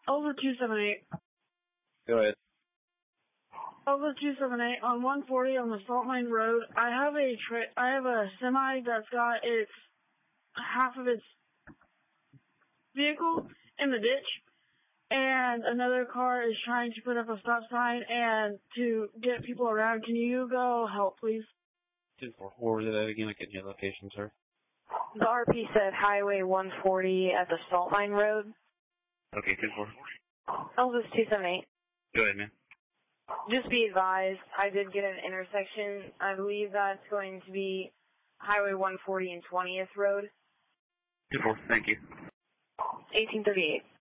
Over 278. Go ahead. Over 278 on 140 on the Salt Mine Road. I have a semi that's got half of its vehicle in the ditch, and another car is trying to put up a stop sign and to get people around. Can you go help, please? 2-4. Where was it at again? I couldn't get location, sir. The RP said Highway 140 at the Salt Mine Road. Okay, 2-4. Elvis 278. Go ahead, man. Just be advised, I did get an intersection. I believe that's going to be Highway 140 and 20th Road. 2-4, thank you. 1838.